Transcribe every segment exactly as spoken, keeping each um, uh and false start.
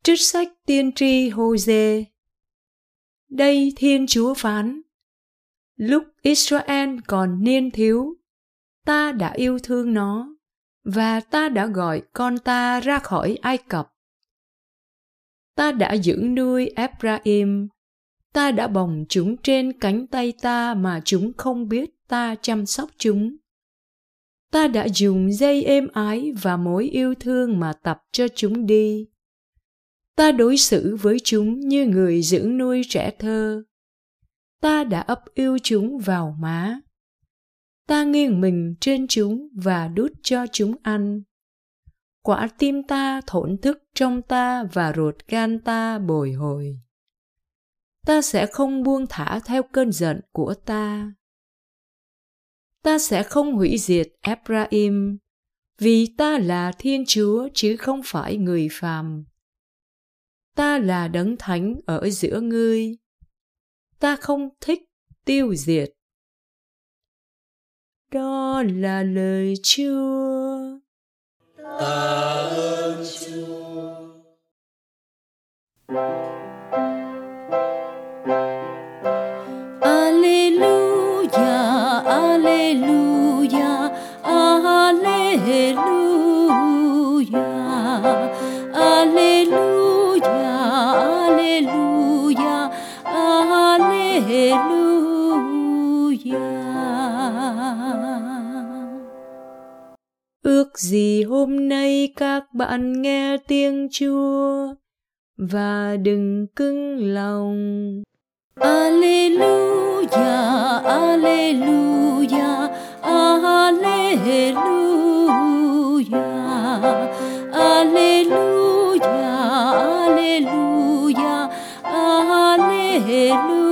Trích sách tiên tri Hô-dê. Đây Thiên Chúa phán: lúc Israel còn niên thiếu, ta đã yêu thương nó, và ta đã gọi con ta ra khỏi Ai Cập. Ta đã dưỡng nuôi Ephraim, ta đã bồng chúng trên cánh tay ta mà chúng không biết ta chăm sóc chúng. Ta đã dùng dây êm ái và mối yêu thương mà tập cho chúng đi. Ta đối xử với chúng như người dưỡng nuôi trẻ thơ. Ta đã ấp yêu chúng vào má. Ta nghiêng mình trên chúng và đút cho chúng ăn. Quả tim ta thổn thức trong ta và ruột gan ta bồi hồi. Ta sẽ không buông thả theo cơn giận của ta. Ta sẽ không hủy diệt Ephraim, vì ta là Thiên Chúa chứ không phải người phàm. Ta là Đấng Thánh ở giữa ngươi. Ta không thích tiêu diệt. Đó là lời Chúa. Ta ơn Chúa. Alleluia, alleluia, alleluia, alleluia, alleluia, alleluia. Ước gì hôm nay các bạn nghe tiếng Chúa và đừng cứng lòng. Alleluia, alleluia, alleluia, alleluia, alleluia, alleluia.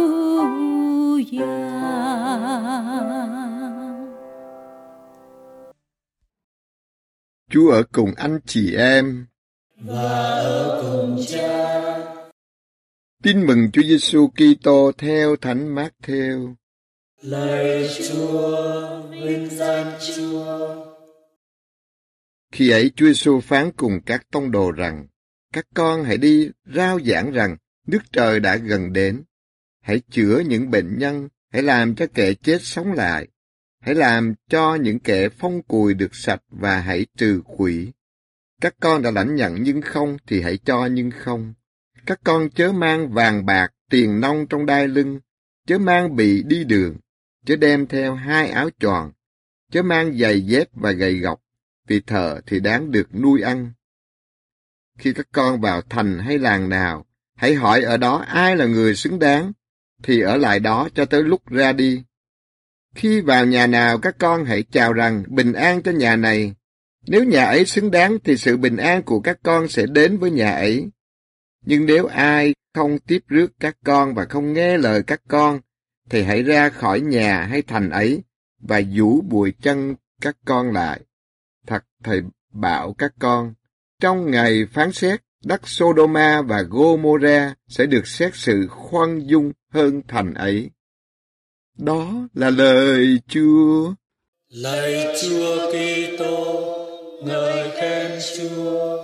Chúa ở cùng anh chị em và ở cùng Cha. Tin mừng Chúa Giêsu Kitô theo Thánh Mác-thêu. Lạy Chúa, vinh danh Chúa. Khi ấy Chúa Giêsu phán cùng các tông đồ rằng: các con hãy đi rao giảng rằng nước trời đã gần đến. Hãy chữa những bệnh nhân, hãy làm cho kẻ chết sống lại, hãy làm cho những kẻ phong cùi được sạch và hãy trừ quỷ. Các con đã lãnh nhận nhưng không thì hãy cho nhưng không. Các con chớ mang vàng bạc, tiền nong trong đai lưng, chớ mang bị đi đường, chớ đem theo hai áo choàng, chớ mang giày dép và gậy gộc, vì thợ thì đáng được nuôi ăn. Khi các con vào thành hay làng nào, hãy hỏi ở đó ai là người xứng đáng, thì ở lại đó cho tới lúc ra đi. Khi vào nhà nào, các con hãy chào rằng bình an cho nhà này. Nếu nhà ấy xứng đáng thì sự bình an của các con sẽ đến với nhà ấy. Nhưng nếu ai không tiếp rước các con và không nghe lời các con, thì hãy ra khỏi nhà hay thành ấy và giũ bùi chân các con lại. Thật thầy bảo các con, trong ngày phán xét, đất Sodoma và Gomorrah sẽ được xét xử khoan dung hơn thành ấy. Đó là lời Chúa. Lạy Chúa Kitô, ngợi khen Chúa.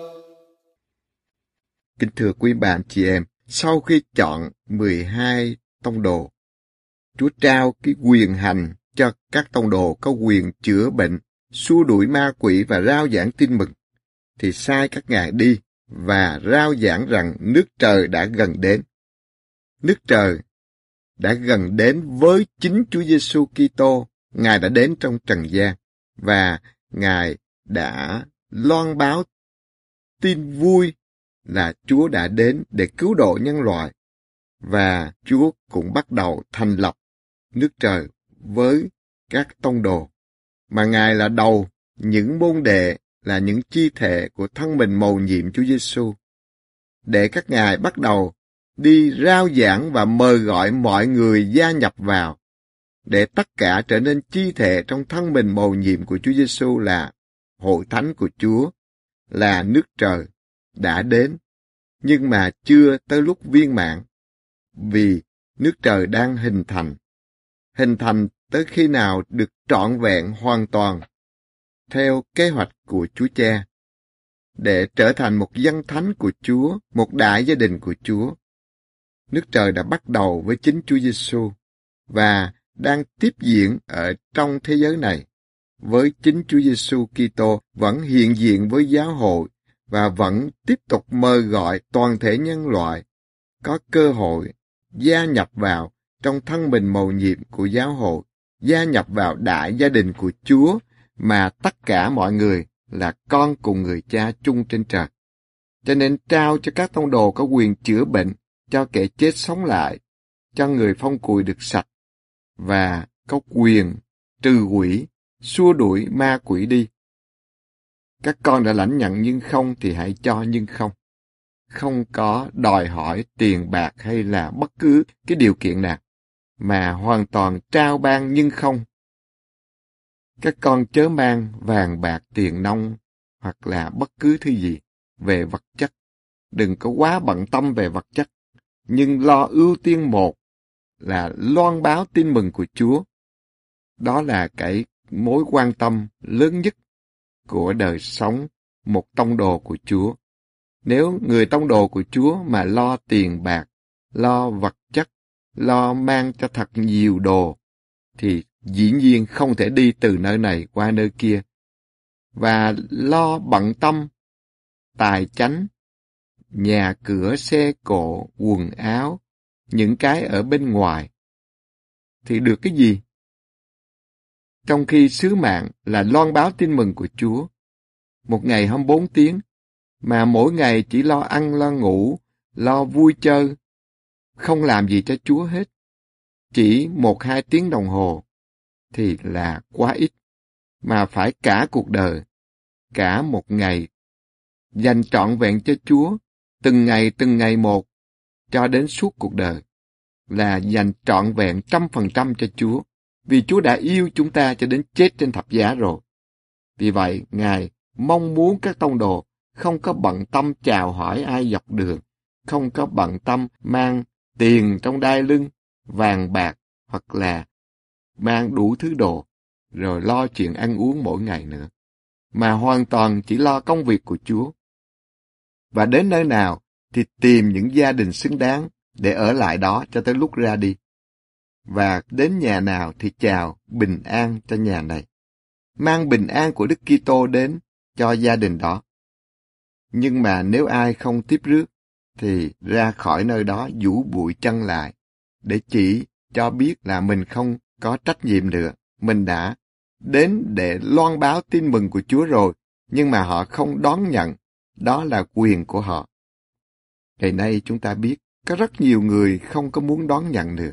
Kính thưa quý bạn chị em, sau khi chọn mười hai tông đồ, Chúa trao cái quyền hành cho các tông đồ có quyền chữa bệnh, xua đuổi ma quỷ và rao giảng tin mừng, thì sai các ngài đi và rao giảng rằng nước trời đã gần đến. Nước trời đã gần đến với chính Chúa Giêsu Kitô. Ngài đã đến trong trần gian và Ngài đã loan báo tin vui là Chúa đã đến để cứu độ nhân loại, và Chúa cũng bắt đầu thành lập nước trời với các tông đồ, mà Ngài là đầu, những môn đệ là những chi thể của thân mình mầu nhiệm Chúa Giêsu, để các ngài bắt đầu đi rao giảng và mời gọi mọi người gia nhập vào, để tất cả trở nên chi thể trong thân mình mầu nhiệm của Chúa Giêsu là hội thánh của Chúa, là nước trời đã đến, nhưng mà chưa tới lúc viên mãn, vì nước trời đang hình thành. Hình thành tới khi nào được trọn vẹn hoàn toàn theo kế hoạch của Chúa Cha. để trở thành một dân thánh của Chúa, một đại gia đình của Chúa. Nước Trời đã bắt đầu với chính Chúa Giêsu và đang tiếp diễn ở trong thế giới này với chính Chúa Giêsu Kitô vẫn hiện diện với giáo hội và vẫn tiếp tục mời gọi toàn thể nhân loại có cơ hội gia nhập vào trong thân mình mầu nhiệm của giáo hội, gia nhập vào đại gia đình của Chúa mà tất cả mọi người là con cùng người cha chung trên trời. Cho nên trao cho các tông đồ có quyền chữa bệnh, cho kẻ chết sống lại, cho người phong cùi được sạch, và có quyền trừ quỷ, xua đuổi ma quỷ đi. Các con đã lãnh nhận nhưng không thì hãy cho nhưng không. Không có đòi hỏi tiền bạc hay là bất cứ cái điều kiện nào, mà hoàn toàn trao ban nhưng không. Các con chớ mang vàng bạc tiền nong hoặc là bất cứ thứ gì về vật chất. Đừng có quá bận tâm về vật chất, nhưng lo ưu tiên một là loan báo tin mừng của Chúa. Đó là cái mối quan tâm lớn nhất của đời sống một tông đồ của Chúa. Nếu người tông đồ của Chúa mà lo tiền bạc, lo vật chất, lo mang cho thật nhiều đồ, thì dĩ nhiên không thể đi từ nơi này qua nơi kia. Và lo bận tâm, tài chánh, nhà cửa, xe cộ, quần áo, những cái ở bên ngoài, thì được cái gì? Trong khi sứ mạng là loan báo tin mừng của Chúa, một ngày hai mươi bốn tiếng, mà mỗi ngày chỉ lo ăn, lo ngủ, lo vui chơi, không làm gì cho Chúa hết, chỉ một hai tiếng đồng hồ, thì là quá ít, mà phải cả cuộc đời, cả một ngày, dành trọn vẹn cho Chúa, từng ngày từng ngày một, cho đến suốt cuộc đời, là dành trọn vẹn trăm phần trăm cho Chúa, vì Chúa đã yêu chúng ta cho đến chết trên thập giá rồi. Vì vậy, Ngài mong muốn các tông đồ không có bận tâm chào hỏi ai dọc đường, không có bận tâm mang tiền trong đai lưng, vàng bạc, hoặc là mang đủ thứ đồ, rồi lo chuyện ăn uống mỗi ngày nữa, mà hoàn toàn chỉ lo công việc của Chúa. Và đến nơi nào thì tìm những gia đình xứng đáng để ở lại đó cho tới lúc ra đi. Và đến nhà nào thì chào bình an cho nhà này. Mang bình an của Đức Kitô đến cho gia đình đó. Nhưng mà nếu ai không tiếp rước, thì ra khỏi nơi đó vũ bụi chân lại, để chỉ cho biết là mình không có trách nhiệm nữa. Mình đã đến để loan báo tin mừng của Chúa rồi, nhưng mà họ không đón nhận. Đó là quyền của họ. Ngày nay chúng ta biết, có rất nhiều người không có muốn đón nhận nữa.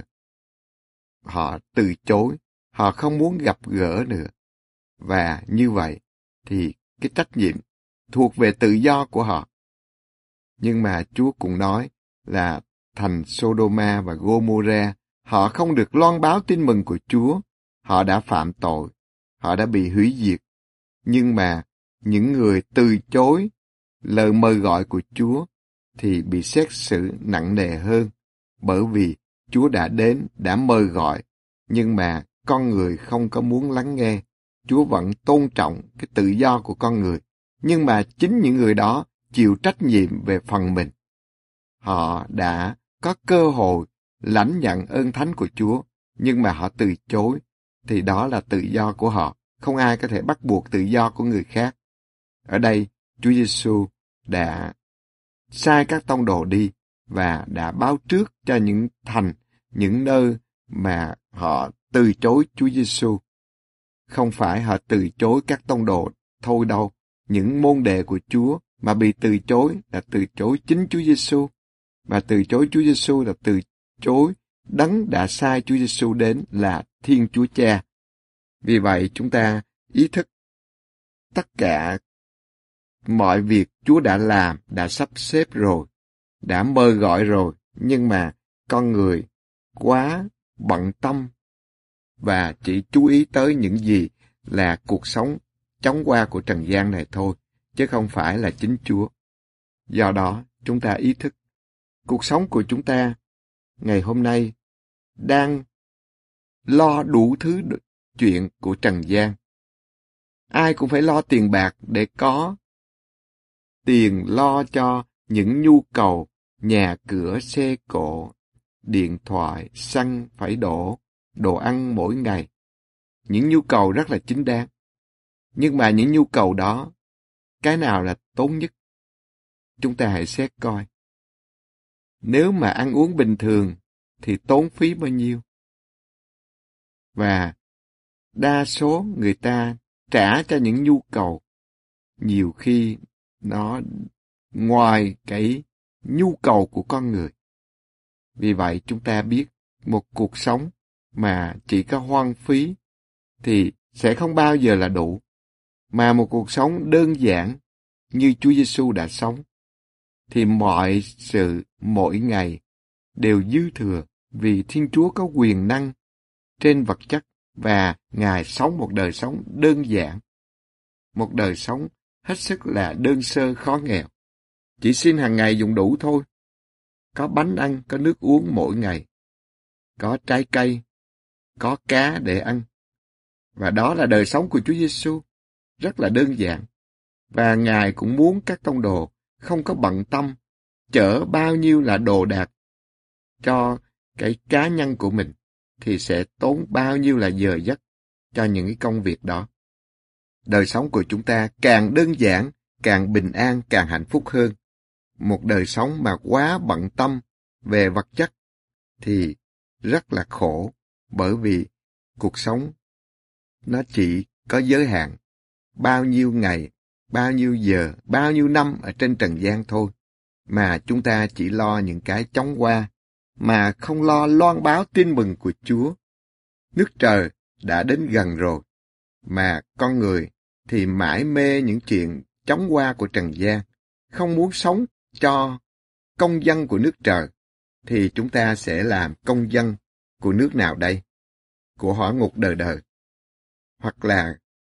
Họ từ chối, họ không muốn gặp gỡ nữa. Và như vậy, thì cái trách nhiệm thuộc về tự do của họ. Nhưng mà Chúa cũng nói là thành Sodoma và Gomorrah, họ không được loan báo tin mừng của Chúa. Họ đã phạm tội, họ đã bị hủy diệt. Nhưng mà những người từ chối lời mời gọi của Chúa thì bị xét xử nặng nề hơn, bởi vì Chúa đã đến, đã mời gọi, nhưng mà con người không có muốn lắng nghe. Chúa vẫn tôn trọng cái tự do của con người, nhưng mà chính những người đó chịu trách nhiệm về phần mình. Họ đã có cơ hội lãnh nhận ơn thánh của Chúa, nhưng mà họ từ chối, thì đó là tự do của họ. Không ai có thể bắt buộc tự do của người khác. Ở đây, Chúa Giêsu đã sai các tông đồ đi và đã báo trước cho những thành, những nơi mà họ từ chối Chúa Giêsu. Không phải họ từ chối các tông đồ thôi đâu. Những môn đệ của Chúa mà bị từ chối là từ chối chính Chúa Giêsu, mà từ chối Chúa Giêsu là từ chối Đấng đã sai Chúa Giêsu đến là Thiên Chúa Cha. Vì vậy chúng ta ý thức tất cả mọi việc Chúa đã làm, đã sắp xếp rồi, đã mời gọi rồi, nhưng mà con người quá bận tâm và chỉ chú ý tới những gì là cuộc sống chóng qua của trần gian này thôi, chứ không phải là chính Chúa. Do đó, chúng ta ý thức, cuộc sống của chúng ta ngày hôm nay đang lo đủ thứ chuyện của trần gian. Ai cũng phải lo tiền bạc để có tiền lo cho những nhu cầu nhà cửa, xe cộ, điện thoại, xăng phải đổ, đồ ăn mỗi ngày. Những nhu cầu rất là chính đáng. Nhưng mà những nhu cầu đó, cái nào là tốn nhất? Chúng ta hãy xét coi. Nếu mà ăn uống bình thường thì tốn phí bao nhiêu? Và đa số người ta trả cho những nhu cầu nhiều khi nó ngoài cái nhu cầu của con người. Vì vậy chúng ta biết một cuộc sống mà chỉ có hoang phí thì sẽ không bao giờ là đủ. Mà một cuộc sống đơn giản như Chúa Giêsu đã sống thì mọi sự mỗi ngày đều dư thừa, vì Thiên Chúa có quyền năng trên vật chất và Ngài sống một đời sống đơn giản, một đời sống hết sức là đơn sơ khó nghèo. Chỉ xin hàng ngày dùng đủ thôi. Có bánh ăn, có nước uống mỗi ngày, có trái cây, có cá để ăn. Và đó là đời sống của Chúa Giêsu, rất là đơn giản. Và Ngài cũng muốn các tông đồ không có bận tâm chở bao nhiêu là đồ đạc cho cái cá nhân của mình, thì sẽ tốn bao nhiêu là giờ giấc cho những cái công việc đó. Đời sống của chúng ta càng đơn giản, càng bình an, càng hạnh phúc hơn. Một đời sống mà quá bận tâm về vật chất thì rất là khổ, bởi vì cuộc sống nó chỉ có giới hạn bao nhiêu ngày, bao nhiêu giờ, bao nhiêu năm ở trên trần gian thôi, mà chúng ta chỉ lo những cái chóng qua, mà không lo loan báo tin mừng của Chúa. Nước trời đã đến gần rồi, mà con người thì mãi mê những chuyện chóng qua của trần gian, không muốn sống cho công dân của nước trời, thì chúng ta sẽ làm công dân của nước nào đây? Của hỏa ngục đời đời, hoặc là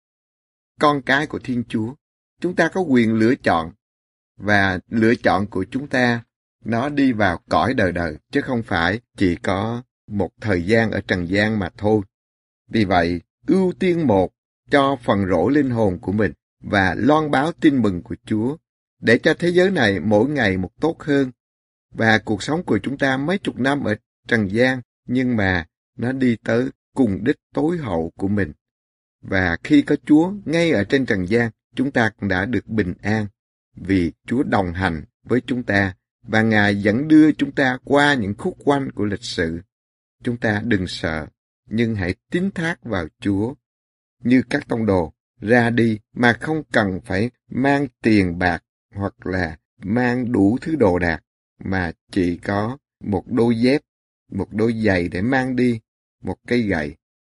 con cái của Thiên Chúa. Chúng ta có quyền lựa chọn, và lựa chọn của chúng ta nó đi vào cõi đời đời, chứ không phải chỉ có một thời gian ở trần gian mà thôi. Vì vậy, ưu tiên một cho phần rỗi linh hồn của mình và loan báo tin mừng của Chúa, để cho thế giới này mỗi ngày một tốt hơn. Và cuộc sống của chúng ta mấy chục năm ở trần gian, nhưng mà nó đi tới cùng đích tối hậu của mình. Và khi có Chúa ngay ở trên trần gian, chúng ta cũng đã được bình an, vì Chúa đồng hành với chúng ta, và Ngài dẫn đưa chúng ta qua những khúc quanh của lịch sử. Chúng ta đừng sợ, nhưng hãy tín thác vào Chúa. Như các tông đồ ra đi mà không cần phải mang tiền bạc hoặc là mang đủ thứ đồ đạc, mà chỉ có một đôi dép, một đôi giày để mang đi, một cây gậy.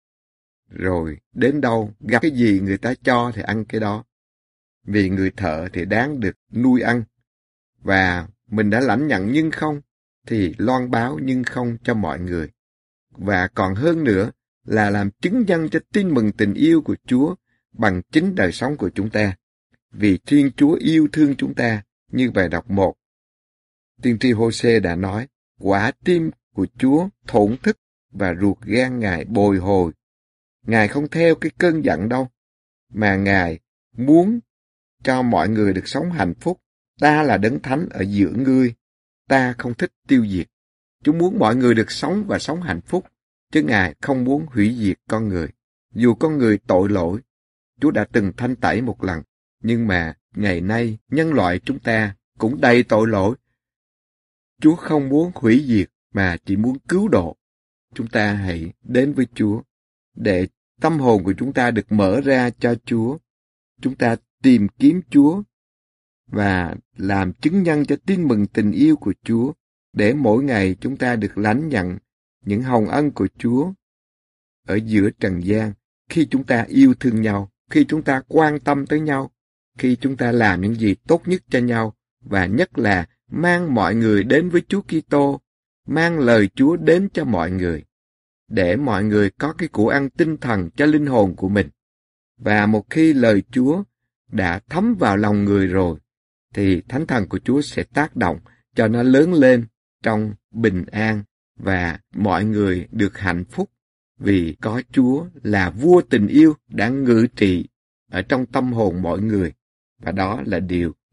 Rồi đến đâu gặp cái gì người ta cho thì ăn cái đó. Vì người thợ thì đáng được nuôi ăn. Và mình đã lãnh nhận nhưng không, thì loan báo nhưng không cho mọi người. Và còn hơn nữa là làm chứng nhân cho tin mừng tình yêu của Chúa bằng chính đời sống của chúng ta. Vì Thiên Chúa yêu thương chúng ta, như bài đọc một. Tiên tri Hô-sê đã nói, quả tim của Chúa thổn thức và ruột gan Ngài bồi hồi. Ngài không theo cái cơn giận đâu, mà Ngài muốn cho mọi người được sống hạnh phúc. Ta là đấng thánh ở giữa ngươi, ta không thích tiêu diệt. Chúa muốn mọi người được sống và sống hạnh phúc, chứ Ngài không muốn hủy diệt con người. Dù con người tội lỗi, Chúa đã từng thanh tẩy một lần, nhưng mà ngày nay nhân loại chúng ta cũng đầy tội lỗi. Chúa không muốn hủy diệt mà chỉ muốn cứu độ. Chúng ta hãy đến với Chúa, để tâm hồn của chúng ta được mở ra cho Chúa. Chúng ta tìm kiếm Chúa và làm chứng nhân cho tin mừng tình yêu của Chúa, để mỗi ngày chúng ta được lãnh nhận những hồng ân của Chúa ở giữa trần gian, khi chúng ta yêu thương nhau, khi chúng ta quan tâm tới nhau, khi chúng ta làm những gì tốt nhất cho nhau, và nhất là mang mọi người đến với Chúa Kitô, mang lời Chúa đến cho mọi người, để mọi người có cái của ăn tinh thần cho linh hồn của mình. Và một khi lời Chúa đã thấm vào lòng người rồi, thì Thánh Thần của Chúa sẽ tác động cho nó lớn lên trong bình an, và mọi người được hạnh phúc, vì có Chúa là vua tình yêu đã ngự trị ở trong tâm hồn mọi người. Và đó là điều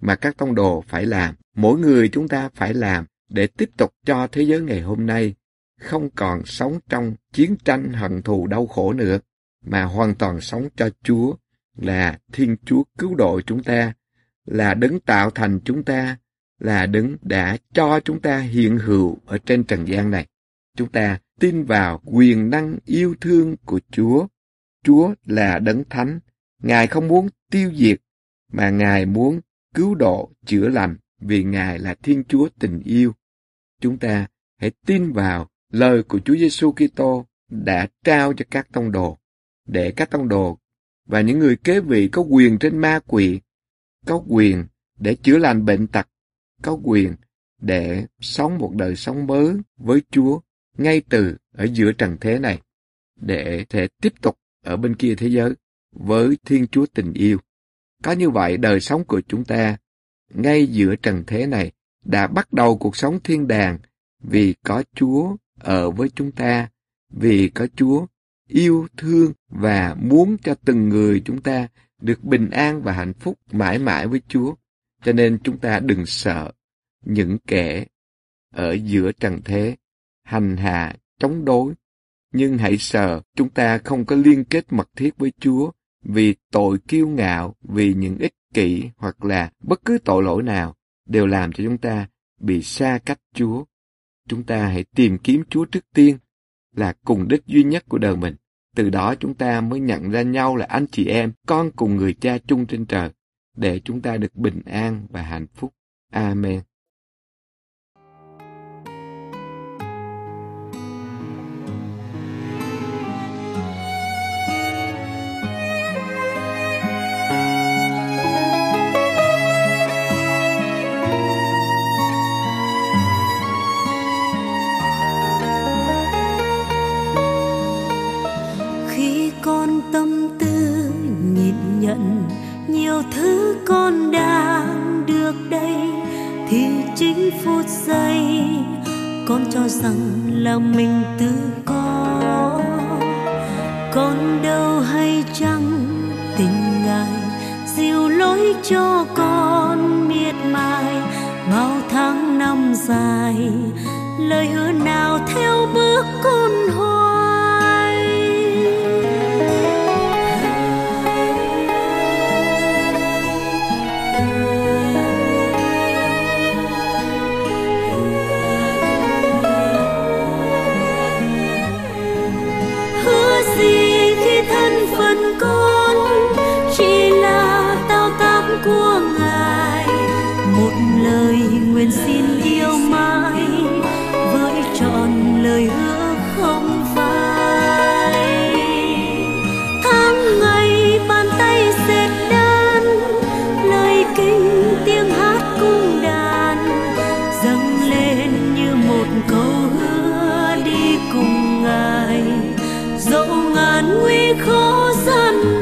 mà các tông đồ phải làm, mỗi người chúng ta phải làm để tiếp tục cho thế giới ngày hôm nay không còn sống trong chiến tranh hận thù đau khổ nữa, mà hoàn toàn sống cho Chúa, là Thiên Chúa cứu độ chúng ta, là Đấng tạo thành chúng ta, là Đấng đã cho chúng ta hiện hữu ở trên trần gian này. Chúng ta tin vào quyền năng yêu thương của Chúa. Chúa là Đấng Thánh. Ngài không muốn tiêu diệt, mà Ngài muốn cứu độ, chữa lành, vì Ngài là Thiên Chúa tình yêu. Chúng ta hãy tin vào lời của Chúa Giêsu Kitô đã trao cho các tông đồ, để các tông đồ và những người kế vị có quyền trên ma quỷ, có quyền để chữa lành bệnh tật, có quyền để sống một đời sống mới với Chúa ngay từ ở giữa trần thế này, để thể tiếp tục ở bên kia thế giới với Thiên Chúa tình yêu. Có như vậy, đời sống của chúng ta ngay giữa trần thế này đã bắt đầu cuộc sống thiên đàng, vì có Chúa ở với chúng ta, vì có Chúa yêu thương và muốn cho từng người chúng ta được bình an và hạnh phúc mãi mãi với Chúa. Cho nên chúng ta đừng sợ những kẻ ở giữa trần thế hành hạ, chống đối, nhưng hãy sợ chúng ta không có liên kết mật thiết với Chúa, vì tội kiêu ngạo, vì những ích kỷ hoặc là bất cứ tội lỗi nào đều làm cho chúng ta bị xa cách Chúa. Chúng ta hãy tìm kiếm Chúa trước tiên, là cùng đích duy nhất của đời mình. Từ đó chúng ta mới nhận ra nhau là anh chị em, con cùng người Cha chung trên trời, để chúng ta được bình an và hạnh phúc. Amen. Nhiều thứ con đang được đây, thì chính phút giây con cho rằng là mình tự có. Con đâu hay chăng tình Ngài dìu lối cho con miệt mài bao tháng năm dài, lời hứa nào theo bước con hoài. Phần con chỉ là tao táp của Ngài, một lời nguyện xin yêu mãi với trọn lời hứa không phai. Tháng ngày bàn tay dệt đan, lời kinh tiếng hát cung đàn dâng lên như một câu hứa đi cùng Ngài, dẫu ngàn nguy khó gian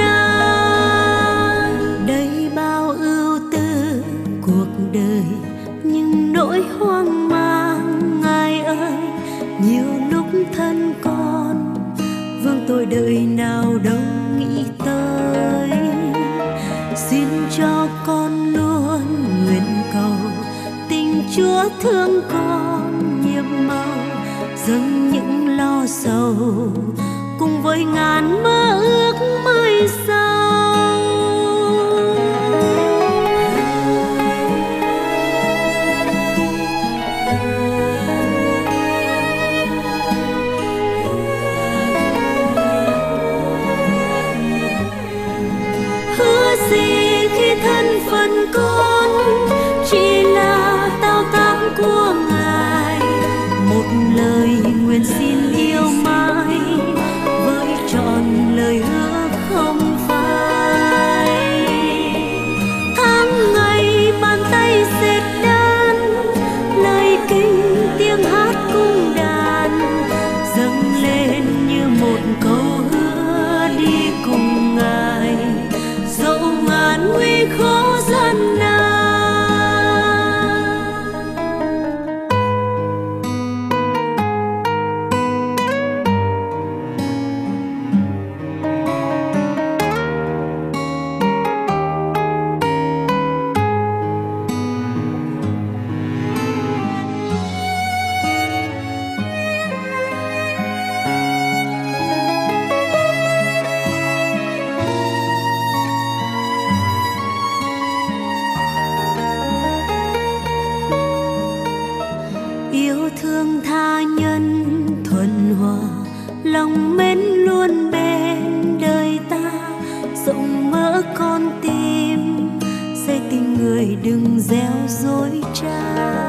nan. Đây bao ưu tư cuộc đời, nhưng nỗi hoang mang Ngài ơi, nhiều lúc thân con vương tội đời nào đâu nghĩ tới. Xin cho con luôn nguyện cầu tình Chúa thương con nhiệm màu, dâng những lo sầu cùng với ngàn mơ ước mai sau. Hứa gì khi thân phận con chỉ là tao táp của Ngài, một lời nguyện xin yêu mãi với trọn lời hứa không phai. người đừng gieo dối trá,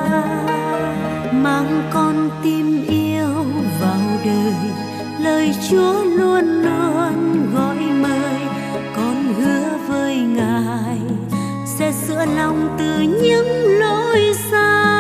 mang con tim yêu vào đời. Lời Chúa luôn luôn gọi mời, con hứa với Ngài sẽ sửa lòng từ những lỗi sai.